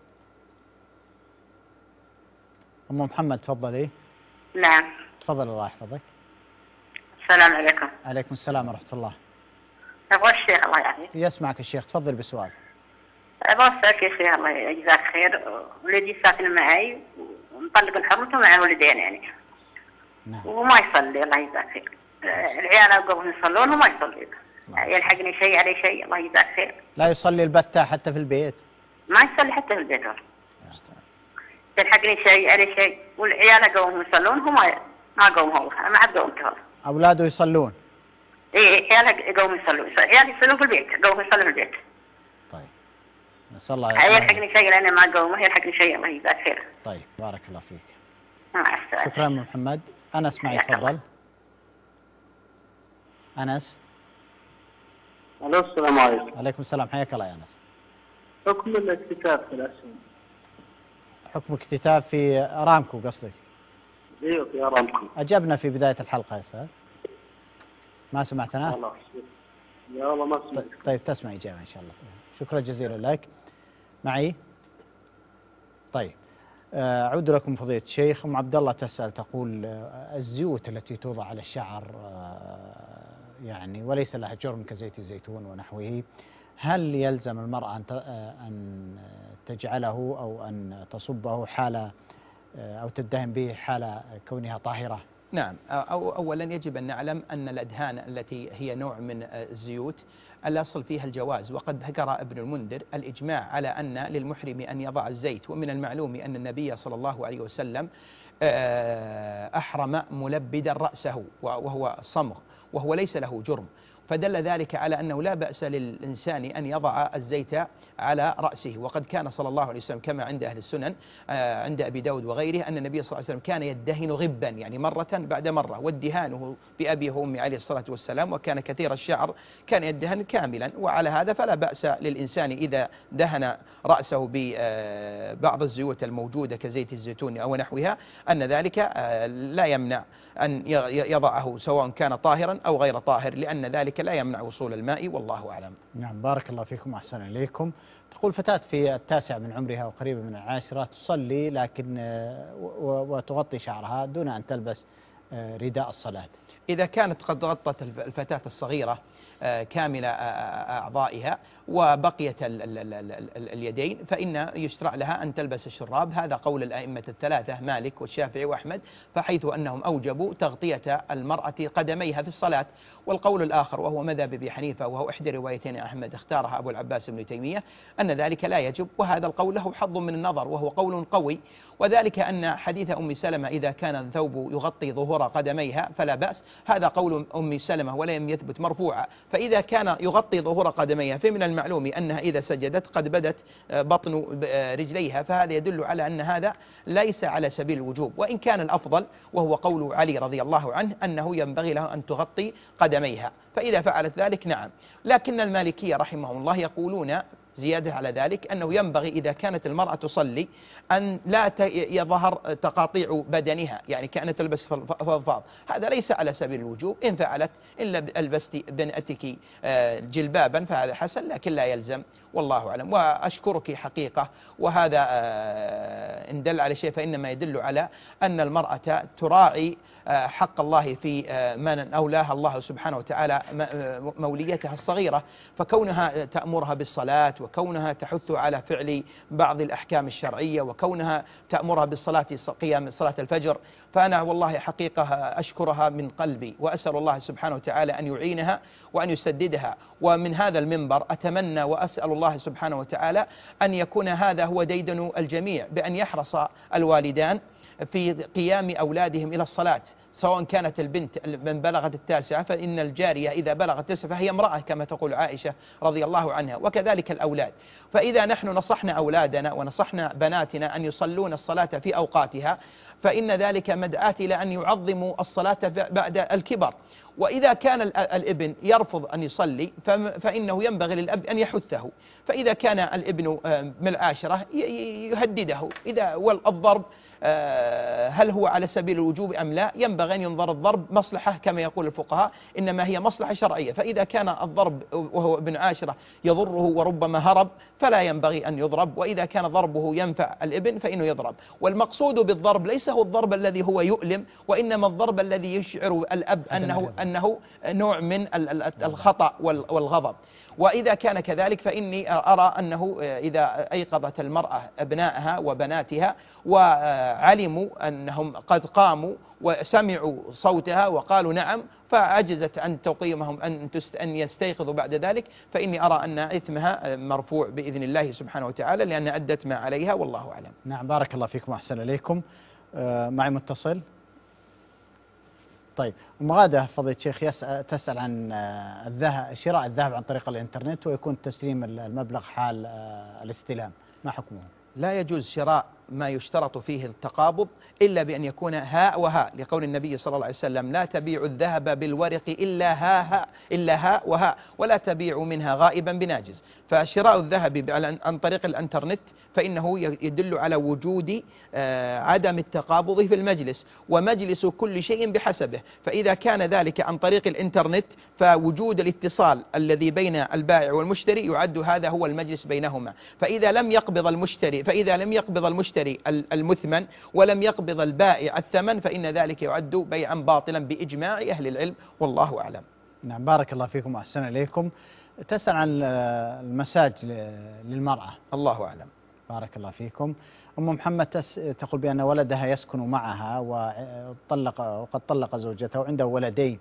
أم محمد تفضلي. نعم تفضل الله يحفظك. السلام عليكم. عليكم السلام ورحمة الله. أبغى الشيخ الله يعافيك. يسمعك الشيخ، تفضل بسؤال. أبغى أسألك يا شيخ الله يجزاك خير، ولدي ساكن معي ومطلق الحرمة ومعه ولدين يعني. نعم. وما يصلي الله يجزاك خير. العيال قبل يصلون وما يصلي. يلحقني شيء عليه شيء الله يجزاك خير. لا يصلي البتة حتى في البيت؟ ما يصلي حتى في البيت. يلحقني شيء عليه شيء، والعيال قوم يصلون هو ما قوم هو، ما عاد قوم كهذا. أولاده يصلون؟ إيه عيال قوم يصلون، عيال يصلون في البيت، قوم يصلون في البيت. طيب نسأل الله يلحقني شيء لأنه ما قومه، يلحقني شيء الله يجزاك خير. طيب بارك الله فيك. مع السلامة. شكرا محمد. أنس معي تفضل. أنس. الو السلام عليكم. عليكم السلام، حياك الله يا أنس. حكم الاكتتاب في الأسهم. حكم اكتتاب في أرامكو قصدك؟ ايوه في أرامكو. أجبنا في بداية الحلقة يا أستاذ. ما سمعتنا؟ خلاص يا والله ما سمعت. طيب تسمع إجابة إن شاء الله. شكرا جزيلا لك. معي؟ طيب أعود لكم فضيلة الشيخ. أم عبد الله تسأل تقول الزيوت التي توضع على الشعر يعني وليس لها جرم كزيت الزيتون ونحوه، هل يلزم المرأة أن تجعله أو أن تصبه حال أو تدهن به حال كونها طاهرة؟ نعم. أولا يجب أن نعلم أن الأدهان التي هي نوع من الزيوت الأصل فيها الجواز، وقد ذكر ابن المنذر الإجماع على أن للمحرم أن يضع الزيت، ومن المعلوم أن النبي صلى الله عليه وسلم أحرم ملبدا رأسه وهو صمغ وهو ليس له جرم، فدل ذلك على أنه لا بأس للإنسان أن يضع الزيت على رأسه. وقد كان صلى الله عليه وسلم كما عند أهل السنن عند أبي داود وغيره أن النبي صلى الله عليه وسلم كان يدهن غبا يعني مرة بعد مرة، وادهانه بأبيه وأمي عليه الصلاة والسلام، وكان كثير الشعر كان يدهن كاملا. وعلى هذا فلا بأس للإنسان إذا دهن رأسه ببعض الزيوت الموجودة كزيت الزيتون أو نحوها أن ذلك لا يمنع أن يضعه سواء كان طاهرا أو غير طاهر، لأن ذلك لا يمنع وصول الماء والله أعلم. نعم بارك الله فيكم وأحسن إليكم. تقول فتاة في 9 من عمرها وقريبة من 10 تصلي لكن وتغطي شعرها دون أن تلبس رداء الصلاة. إذا كانت قد غطت الفتاة الصغيرة كامل أعضائها وبقية اليدين فإن يشرع لها أن تلبس الشراب. هذا قول الأئمة الثلاثة مالك والشافعي وأحمد، فحيث أنهم أوجبوا تغطية المرأة قدميها في الصلاة. والقول الآخر وهو مذهب أبي حنيفة وهو إحدى روايتين أحمد اختارها أبو العباس بن تيمية أن ذلك لا يجب، وهذا القول له حظ من النظر وهو قول قوي، وذلك أن حديث أم سلمة إذا كان الثوب يغطي ظهور قدميها فلا بأس، هذا قول أم سلمة ولم يثبت مرفوعا. فإذا كان يغطي ظهور قدميها فمن المعلوم أنها إذا سجدت قد بدت بطن رجليها، فهذا يدل على أن هذا ليس على سبيل الوجوب، وإن كان الأفضل وهو قول علي رضي الله عنه أنه ينبغي له أن تغطي قدميها، فإذا فعلت ذلك نعم. لكن المالكية رحمهم الله يقولون زيادة على ذلك أنه ينبغي إذا كانت المرأة تصلي أن لا يظهر تقاطيع بدنها، يعني كأن تلبس فضفاض، هذا ليس على سبيل الوجوب. إن فعلت إن ألبست بنأتك جلبابا فهذا حسن لكن لا يلزم والله أعلم. وأشكرك حقيقة، وهذا إن دل على شيء فإنما يدل على أن المرأة تراعي حق الله في من أولاها الله سبحانه وتعالى موليتها الصغيرة، فكونها تأمرها بالصلاة وكونها تحث على فعل بعض الأحكام الشرعية وكونها تأمرها بالصلاة قيام صلاة الفجر، فأنا والله حقيقة أشكرها من قلبي وأسأل الله سبحانه وتعالى أن يعينها وأن يسددها. ومن هذا المنبر أتمنى وأسأل الله سبحانه وتعالى أن يكون هذا هو ديدن الجميع، بأن يحرص الوالدان في قيام أولادهم إلى الصلاة، سواء كانت البنت من بلغت 9 فإن الجارية إذا بلغت 9 فهي امرأة كما تقول عائشة رضي الله عنها، وكذلك الأولاد. فإذا نحن نصحنا أولادنا ونصحنا بناتنا أن يصلون الصلاة في أوقاتها فإن ذلك مدعاة إلى أن يعظموا الصلاة بعد الكبر. وإذا كان الابن يرفض أن يصلي فإنه ينبغي للأب أن يحثه، فإذا كان الابن من العاشرة يهدده، إذا والضرب هل هو على سبيل الوجوب أم لا، ينبغي أن ينظر الضرب مصلحة كما يقول الفقهاء، إنما هي مصلحة شرعية. فإذا كان الضرب وهو ابن عاشرة يضره وربما هرب فلا ينبغي أن يضرب، وإذا كان ضربه ينفع الابن فإنه يضرب. والمقصود بالضرب ليس هو الضرب الذي هو يؤلم، وإنما الضرب الذي يشعر الأب أنه نوع من الخطأ والغضب. وإذا كان كذلك فإني أرى أنه إذا أيقظت المرأة أبنائها وبناتها وعلموا أنهم قد قاموا وسمعوا صوتها وقالوا نعم فعجزت أن تقيمهم أن يستيقظوا بعد ذلك، فإني أرى أن إثمها مرفوع بإذن الله سبحانه وتعالى لأن أدت ما عليها والله أعلم. نعم بارك الله فيكم وأحسن إليكم. معي متصل. طيب أم غادة فضيلة الشيخ تسأل عن شراء الذهب عن طريق الإنترنت ويكون تسليم المبلغ حال الاستلام، ما حكمه؟ لا يجوز شراء ما يشترط فيه التقابض إلا بأن يكون هاء وهاء، لقول النبي صلى الله عليه وسلم لا تبيع الذهب بالورق إلا هاء وهاء، ولا تبيع منها غائبا بناجز. فشراء الذهب عن طريق الانترنت فإنه يدل على وجود عدم التقابض في المجلس، ومجلس كل شيء بحسبه. فإذا كان ذلك عن طريق الانترنت فوجود الاتصال الذي بين البائع والمشتري يعد هذا هو المجلس بينهما. فإذا لم يقبض المشتري المثمن ولم يقبض البائع الثمن فإن ذلك يعد بيعا باطلا بإجماع أهل العلم والله أعلم. نعم بارك الله فيكم وأحسن إليكم. تسأل عن المساج للمرأة. الله أعلم. بارك الله فيكم. أم محمد تقول بأن ولدها يسكن معها وقد طلق زوجته وعنده ولدين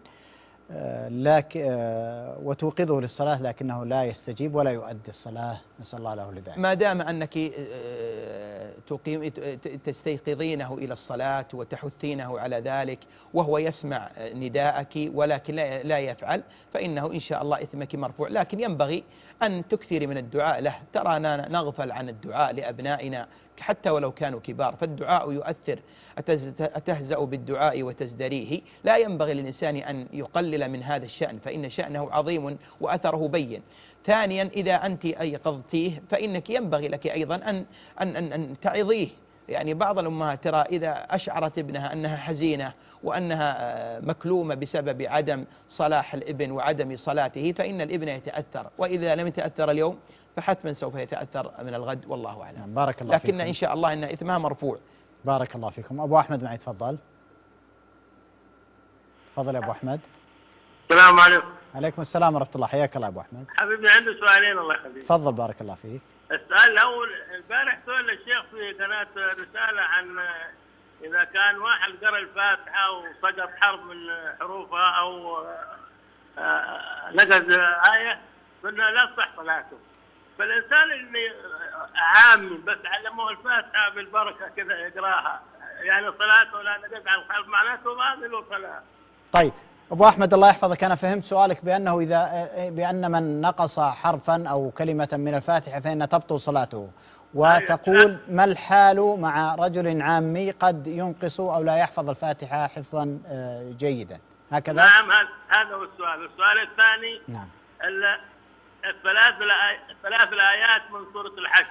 وتوقظه للصلاة لكنه لا يستجيب ولا يؤدي الصلاة، نسأل الله له لذلك. ما دام أنك تستيقظينه إلى الصلاة وتحثينه على ذلك وهو يسمع نداءك ولكن لا يفعل فإنه إن شاء الله إثمك مرفوع، لكن ينبغي أن تكثري من الدعاء له. ترانا نغفل عن الدعاء لأبنائنا حتى ولو كانوا كبار، فالدعاء يؤثر. أتهزأ بالدعاء وتزدريه، لا ينبغي للإنسان أن يقلل من هذا الشأن فإن شأنه عظيم وأثره بين. ثانيا إذا أنت أيقظتيه فإنك ينبغي لك أيضا أن تعظيه. يعني بعض الأمهات ترى إذا أشعرت ابنها أنها حزينة وأنها مكلومة بسبب عدم صلاح الابن وعدم صلاته فإن الابن يتأثر، وإذا لم يتأثر اليوم فحتما سوف يتأثر من الغد والله أعلم. بارك الله لكن فيكم. إن شاء الله أن إثمها مرفوع. بارك الله فيكم. أبو أحمد معي تفضل. تفضل يا أبو أحمد. السلام عليكم. عليكم السلام ورحمة الله، حياك الله أبو أحمد. حبيبي عندي سؤالين الله يخليك. تفضل بارك الله فيك. السؤال الأول، البارح سئل الشيخ في قناة رسالة عن إذا كان واحد قرأ الفاتحة وسقط حرف من حروفها أو نقز آية قلنا لا تصح صلاته. فالإنسان اللي عامي بس علموه الفاتحة بالبركة كذا يقراها يعني صلاته لا نقز عن الخلف معناته ما له صلاة. طيب أبو أحمد الله يحفظك، أنا فهمت سؤالك بأنه بأن من نقص حرفا أو كلمة من الفاتحة فإن تبطل صلاته، وتقول ما الحال مع رجل عامي قد ينقص أو لا يحفظ الفاتحة حفظا جيدا، هكذا؟ نعم هذا هو السؤال. السؤال الثاني، نعم، الثلاث الآيات من سورة الحشر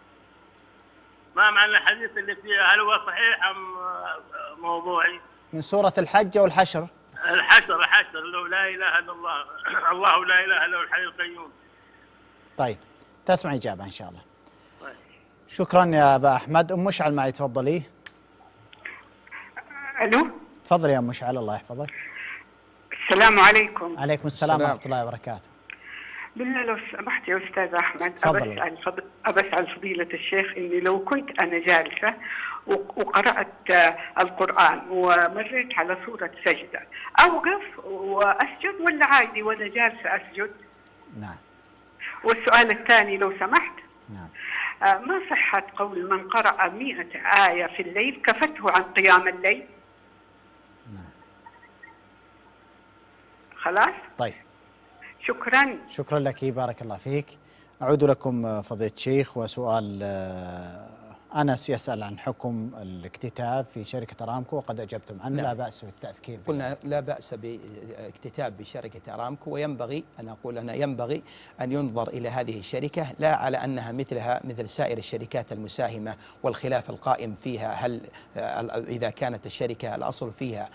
ما معنى الحديث اللي فيها، هل هو صحيح أم موضوعي؟ من سورة الحج أو الحشر؟ الحشر لو لا إله إلا الله الله لا إله إلا هو الحي القيوم. طيب تسمع إجابة إن شاء الله. طيب. شكرا يا أبا أحمد. أم مشعل معي تفضلي. ألو تفضلي يا أم مشعل الله يحفظك. السلام عليكم. عليكم السلام ورحمة الله وبركاته. بالله لو سمحت يا أستاذ أحمد، تفضل. أسأل فضيلة الشيخ إني لو كنت أنا جالسة وقرأت القرآن ومريت على سورة سجدة، أوقف وأسجد ولا عادي وأنا جالسة أسجد؟ نعم. والسؤال الثاني لو سمحت، نعم. ما صحة قول من قرأ 100 آية في الليل كفته عن قيام الليل؟ نعم. خلاص؟ طيب. شكرا. شكرا لك، بارك الله فيك. أعود لكم فضيلة الشيخ، وسؤال أنس يسأل عن حكم الاكتتاب في شركة أرامكو وقد أجبتم عنه. نعم. لا بأس بالتذكير. قلنا لا بأس باكتتاب بشركة أرامكو، وينبغي أن أقول أنا ينبغي أن ينظر إلى هذه الشركة لا على أنها مثل سائر الشركات المساهمة والخلاف القائم فيها، هل إذا كانت الشركة الأصل فيها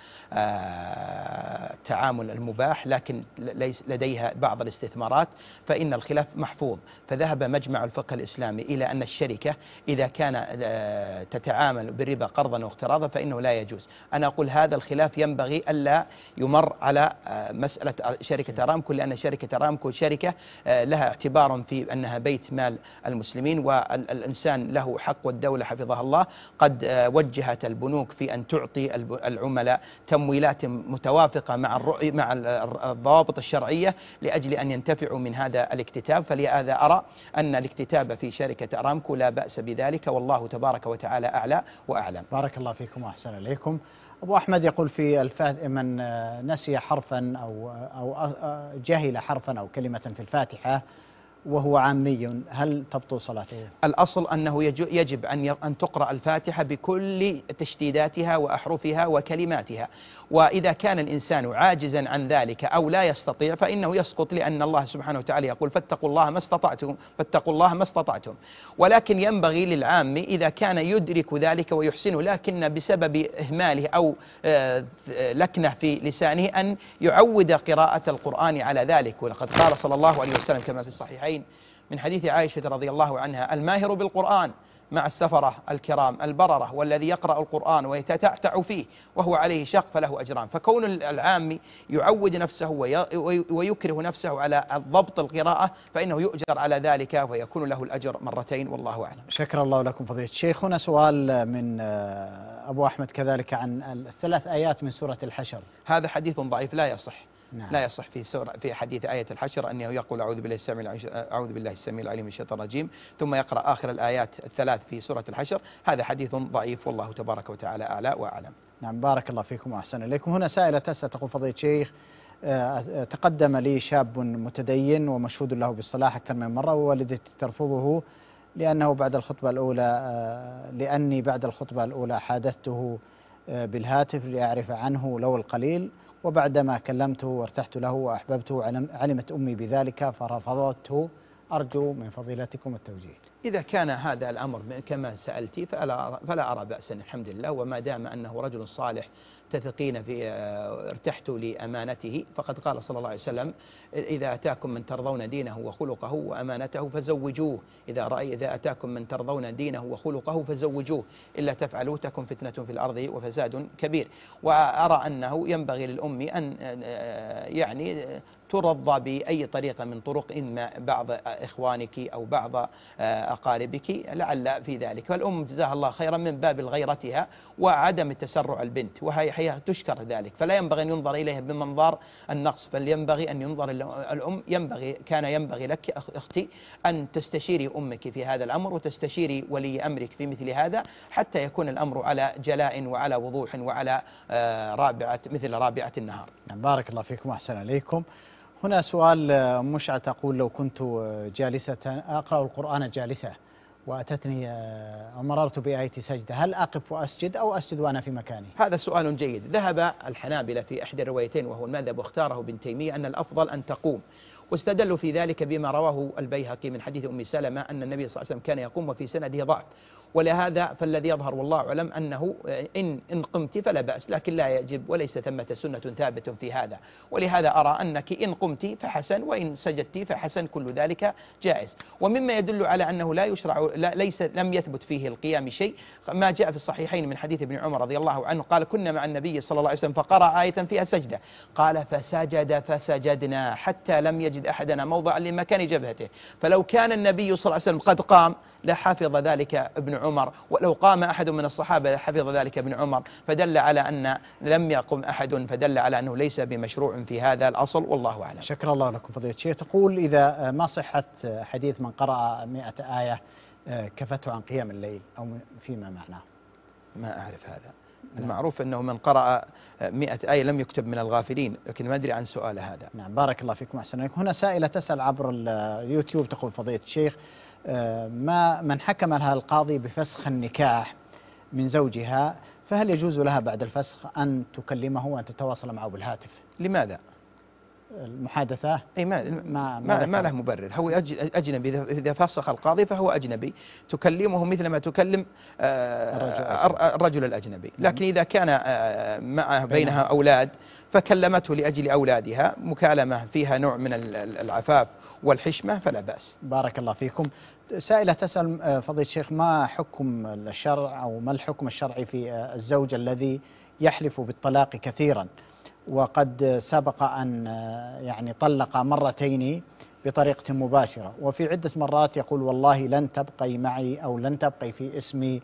تعامل المباح لكن لديها بعض الاستثمارات فإن الخلاف محفوظ. فذهب مجمع الفقه الإسلامي إلى أن الشركة إذا كان تتعامل بالربا قرضا واقتراضا فإنه لا يجوز. أنا أقول هذا الخلاف ينبغي ألا يمر على مسألة شركة أرامكو، لأن شركة أرامكو شركة لها اعتبار في أنها بيت مال المسلمين، والإنسان له حق، والدولة حفظها الله قد وجهت البنوك في أن تعطي العملاء تمويلات متوافقة مع الضوابط الشرعية لأجل أن ينتفعوا من هذا الاكتتاب. فلهذا أرى أن الاكتتاب في شركة أرامكو لا بأس بذلك، والله تبارك وتعالى أعلى وأعلم. بارك الله فيكم وأحسن إليكم. أبو أحمد يقول في من نسي حرفا أو جهل حرفا أو كلمة في الفاتحة وهو عامي، هل تبطل صلاته؟ الأصل أنه يجب أن تقرأ الفاتحة بكل تشديداتها وأحرفها وكلماتها، وإذا كان الإنسان عاجزا عن ذلك أو لا يستطيع فإنه يسقط، لأن الله سبحانه وتعالى يقول فاتقوا الله ما استطعتم. ولكن ينبغي للعام إذا كان يدرك ذلك ويحسنه لكن بسبب إهماله أو لكنه في لسانه أن يعود قراءة القرآن على ذلك. ولقد قال صلى الله عليه وسلم كما في الصحيحين من حديث عائشة رضي الله عنها: الماهر بالقرآن مع السفرة الكرام البررة، والذي يقرأ القرآن ويتتعتع فيه وهو عليه شق فله أجران. فكون العام يعود نفسه ويكره نفسه على ضبط القراءة فإنه يؤجر على ذلك ويكون له الأجر مرتين، والله أعلم. شكر الله لكم فضيلة الشيخ. هنا سؤال من أبو أحمد كذلك عن 3 آيات من سورة الحشر. هذا حديث ضعيف لا يصح. نعم. لا يصح في حديث آية الحشر أنه يقول أعوذ بالله السميع العليم من الشيطان الرجيم ثم يقرأ آخر الآيات ال3 في سورة الحشر. هذا حديث ضعيف، والله تبارك وتعالى أعلى وأعلم. نعم، بارك الله فيكم وأحسن إليكم. هنا سائلة تسأل تقول فضيلة الشيخ تقدم لي شاب متدين ومشهود له بالصلاح أكثر من مرة، ووالدتي ترفضه لأني بعد الخطبة الأولى حادثته بالهاتف لأعرف عنه لو القليل، وبعدما كلمته وارتحت له وأحببته علمت أمي بذلك فرفضته. أرجو من فضيلتكم التوجيه. إذا كان هذا الأمر كما سألتي فلا أرى بأسا، الحمد لله، وما دام أنه رجل صالح تثقين في ارتحت لأمانته، فقد قال صلى الله عليه وسلم: إذا أتاكم من ترضون دينه وخلقه وأمانته فزوجوه. إذا أتاكم من ترضون دينه وخلقه فزوجوه، إلا تفعلوا تكن فتنة في الأرض وفساد كبير. وأرى أنه ينبغي للأم أن يعني ترضى بأي طريقة من طرق، إما بعض إخوانك أو بعض أقاربك لعل في ذلك. فالأم جزاها الله خيرا من باب غيرتها وعدم التسرع البنت، وهي تشكر ذلك، فلا ينبغي أن ينظر إليها بمنظار النقص، بل ينبغي أن ينظر الأم. كان ينبغي لك أختي أن تستشيري أمك في هذا الأمر وتستشيري ولي أمرك في مثل هذا، حتى يكون الأمر على جلاء وعلى وضوح وعلى مثل رابعة النهار. بارك الله فيكم وأحسن إليكم. هنا سؤال مشعة تقول: لو كنت جالسة أقرأ القرآن جالسة وأتتني ومررت بآية سجدة، هل أقف وأسجد أو أسجد وأنا في مكاني؟ هذا سؤال جيد. ذهب الحنابلة في إحدى الروايتين وهو المذهب واختاره ابن تيمية أن الأفضل أن تقوم، واستدلوا في ذلك بما رواه البيهقي من حديث أم سلمة أن النبي صلى الله عليه وسلم كان يقوم وفي سنده ضعف. ولهذا فالذي يظهر والله أعلم أنه إن قمت فلا بأس، لكن لا يجب وليس ثمة سنة ثابتة في هذا. ولهذا أرى أنك إن قمت فحسن وإن سجدت فحسن، كل ذلك جائز. ومما يدل على أنه لا يشرع لم يثبت فيه القيام شيء ما جاء في الصحيحين من حديث ابن عمر رضي الله عنه قال: كنا مع النبي صلى الله عليه وسلم فقرأ آية فيها سجدة، قال فسجد فسجدنا حتى لم يجد أحدنا موضعا لمكان جبهته، فلو كان النبي صلى الله عليه وسلم قد قام لحفظ ذلك ابن عمر، ولو قام أحد من الصحابة لحفظ ذلك ابن عمر، فدل على أن لم يقم أحد، فدل على أنه ليس بمشروع في هذا الأصل، والله أعلم. شكر الله لكم فضيلة الشيخ. تقول إذا ما صحة حديث من قرأ 100 آية كفته عن قيام الليل أو فيما معناه؟ ما أعرف هذا. المعروف أنه من قرأ 100 آية لم يكتب من الغافلين، لكن ما أدري عن سؤال هذا. نعم، بارك الله فيكم أحسن عليكم. هنا سائلة تسأل عبر اليوتيوب تقول فضيلة الشيخ من حكم لها القاضي بفسخ النكاح من زوجها، فهل يجوز لها بعد الفسخ أن تكلمه وأن تتواصل معه بالهاتف؟ لماذا؟ المحادثة أي ما له مبرر، هو أجنبي، إذا فسخ القاضي فهو أجنبي، تكلمه مثل ما تكلم الرجل الأجنبي. لكن إذا كان معه بينها أولاد فكلمته لأجل أولادها مكالمة فيها نوع من العفاف والحشمة فلا بأس. بارك الله فيكم. سائلة تسأل فضيلة الشيخ ما حكم الشرع أو ما الحكم الشرعي في الزوج الذي يحلف بالطلاق كثيرا، وقد سبق أن يعني طلق مرتين بطريقة مباشرة، وفي عدة مرات يقول والله لن تبقي معي أو لن تبقي في اسمي،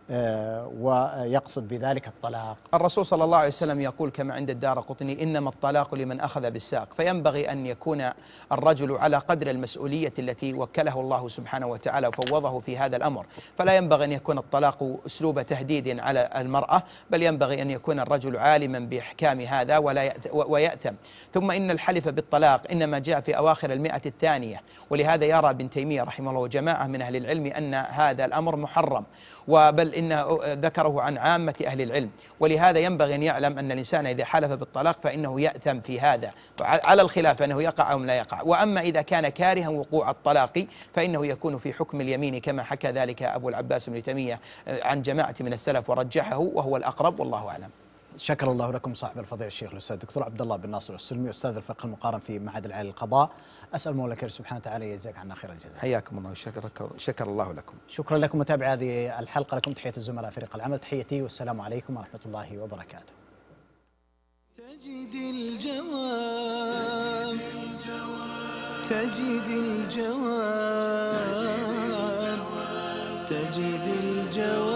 ويقصد بذلك الطلاق. الرسول صلى الله عليه وسلم يقول كما عند الدارقطني إنما الطلاق لمن أخذ بالساق، فينبغي أن يكون الرجل على قدر المسؤولية التي وكله الله سبحانه وتعالى وفوضه في هذا الأمر، فلا ينبغي أن يكون الطلاق أسلوب تهديد على المرأة، بل ينبغي أن يكون الرجل عالما بإحكام هذا ويأتم. ثم إن الحلف بالطلاق إنما جاء في أواخر 100 الثانية، ولهذا يرى ابن تيمية رحمه الله وجماعة من أهل العلم أن هذا الأمر محرم، وبل إن ذكره عن عامة أهل العلم، ولهذا ينبغي أن يعلم أن الإنسان إذا حلف بالطلاق فإنه يأثم في هذا، على الخلاف أنه يقع أو لا يقع. وأما إذا كان كارها وقوع الطلاق فإنه يكون في حكم اليمين كما حكى ذلك أبو العباس بن تيمية عن جماعة من السلف ورجحه وهو الأقرب، والله أعلم. شكر الله لكم صاحب الفضيلة الشيخ الأستاذ الدكتور عبد الله بن ناصر السلمي، أستاذ الفقه المقارن في معهد العالي للقضاء. أسأل مولى الكريم سبحانه وتعالى يجزاك عنا خير الجزاء. حياكم الله وشكر الله لكم. شكرا لكم متابعي هذه الحلقة، لكم تحية الزملاء فريق العمل، تحيتي والسلام عليكم ورحمة الله وبركاته. تجد الجواب تجد الجواب